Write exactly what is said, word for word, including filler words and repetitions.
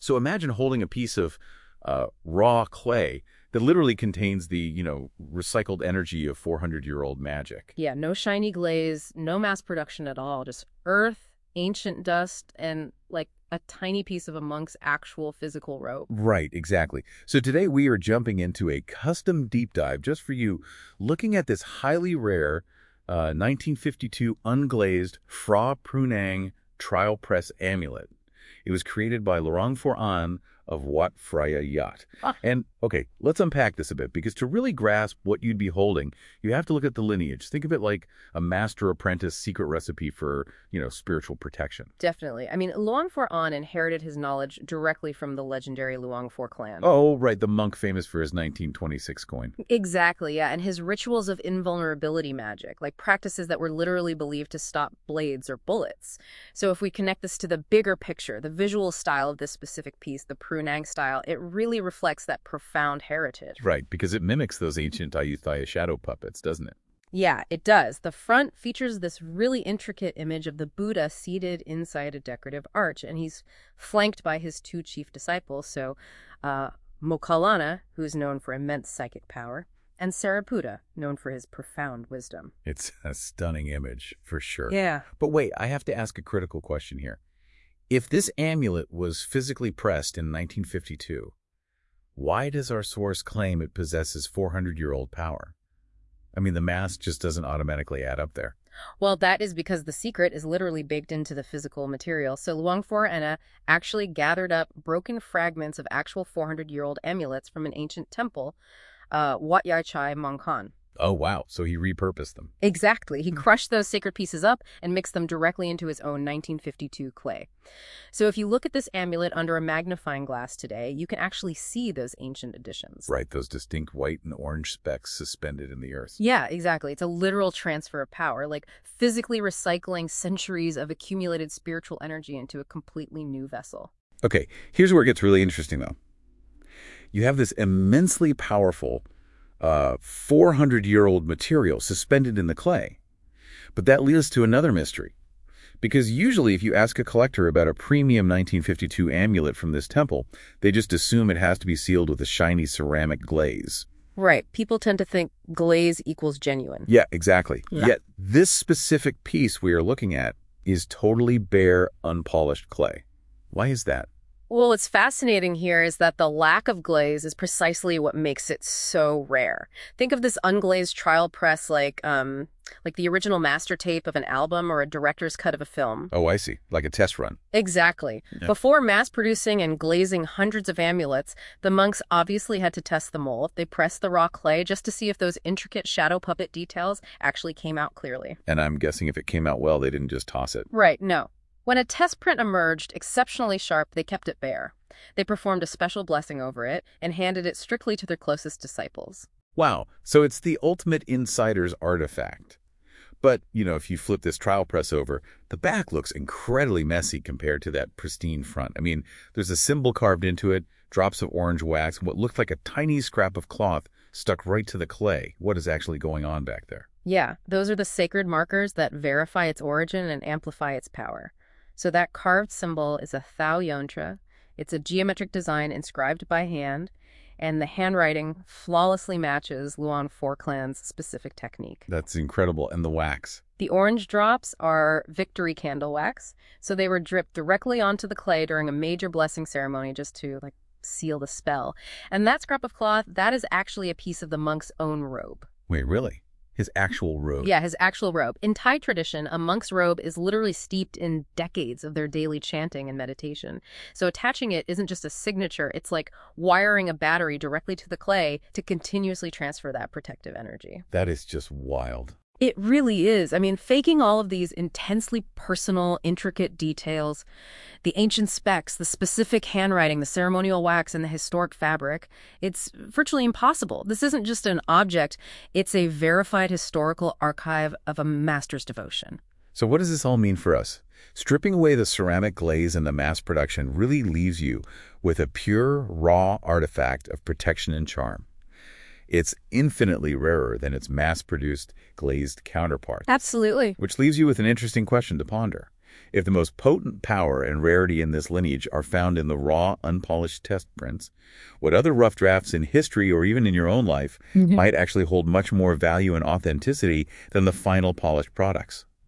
So imagine holding a piece of uh, raw clay that literally contains the, you know, recycled energy of four hundred year old magic. Yeah, no shiny glaze, no mass production at all, just earth, ancient dust, and like a tiny piece of a monk's actual physical robe. Right, exactly. So today we are jumping into a custom deep dive just for you, looking at this highly rare uh, nineteen fifty-two unglazed Phra Prunang trial press amulet. It was created by Luang Por An of Wat Phra Yat. Ah. And, okay, let's unpack this a bit, because to really grasp what you'd be holding, you have to look at the lineage. Think of it like a master-apprentice secret recipe for, you know, spiritual protection. Definitely. I mean, Luang Por An inherited his knowledge directly from the legendary Luang Por clan. Oh, right, the monk famous for his nineteen twenty-six coin. Exactly, yeah, and his rituals of invulnerability magic, like practices that were literally believed to stop blades or bullets. So if we connect this to the bigger picture, the visual style of this specific piece, the Prunang style, it really reflects that profound heritage. Right, because it mimics those ancient Ayutthaya shadow puppets, doesn't it? Yeah, it does. The front features this really intricate image of the Buddha seated inside a decorative arch, and he's flanked by his two chief disciples, so uh, Moggallana, who's known for immense psychic power, and Sariputta, known for his profound wisdom. It's a stunning image, for sure. Yeah. But wait, I have to ask a critical question here. If this amulet was physically pressed in nineteen fifty-two, why does our source claim it possesses four hundred year old power? I mean, the math just doesn't automatically add up there. Well, that is because the secret is literally baked into the physical material. So Luang Por An actually gathered up broken fragments of actual four hundred year old amulets from an ancient temple, uh, Wat Yai Chai Mongkon. Oh, wow. So he repurposed them. Exactly. He crushed those sacred pieces up and mixed them directly into his own nineteen fifty-two clay. So if you look at this amulet under a magnifying glass today, you can actually see those ancient additions. Right, those distinct white and orange specks suspended in the earth. Yeah, exactly. It's a literal transfer of power, like physically recycling centuries of accumulated spiritual energy into a completely new vessel. Okay, here's where it gets really interesting, though. You have this immensely powerful uh, four hundred year old material suspended in the clay. But that leads to another mystery. Because usually if you ask a collector about a premium nineteen fifty-two amulet from this temple, they just assume it has to be sealed with a shiny ceramic glaze. Right. People tend to think glaze equals genuine. Yeah, exactly. Yeah. Yet this specific piece we are looking at is totally bare, unpolished clay. Why is that? Well, what's fascinating here is that the lack of glaze is precisely what makes it so rare. Think of this unglazed trial press like um, like the original master tape of an album or a director's cut of a film. Oh, I see. Like a test run. Exactly. Yeah. Before mass-producing and glazing hundreds of amulets, the monks obviously had to test the mold. They pressed the raw clay just to see if those intricate shadow puppet details actually came out clearly. And I'm guessing if it came out well, they didn't just toss it. Right, no. When a test print emerged exceptionally sharp, they kept it bare. They performed a special blessing over it and handed it strictly to their closest disciples. Wow. So it's the ultimate insider's artifact. But, you know, if you flip this trial press over, the back looks incredibly messy compared to that pristine front. I mean, there's a symbol carved into it, drops of orange wax, and what looked like a tiny scrap of cloth stuck right to the clay. What is actually going on back there? Yeah, those are the sacred markers that verify its origin and amplify its power. So that carved symbol is a Thao Yontra. It's a geometric design inscribed by hand, and the handwriting flawlessly matches Luang Por clan's specific technique. That's incredible. And the wax. The orange drops are victory candle wax, so they were dripped directly onto the clay during a major blessing ceremony just to, like, seal the spell. And that scrap of cloth, that is actually a piece of the monk's own robe. Wait, really? His actual robe? Yeah, his actual robe. In Thai tradition, a monk's robe is literally steeped in decades of their daily chanting and meditation. So attaching it isn't just a signature, it's like wiring a battery directly to the clay to continuously transfer that protective energy. That is just wild. It really is. I mean, faking all of these intensely personal, intricate details, the ancient specs, the specific handwriting, the ceremonial wax, and the historic fabric, it's virtually impossible. This isn't just an object, it's a verified historical archive of a master's devotion. So what does this all mean for us? Stripping away the ceramic glaze and the mass production really leaves you with a pure, raw artifact of protection and charm. It's infinitely rarer than its mass-produced glazed counterpart. Absolutely. Which leaves you with an interesting question to ponder. If the most potent power and rarity in this lineage are found in the raw, unpolished test prints, what other rough drafts in history or even in your own life Mhm. might actually hold much more value and authenticity than the final polished products?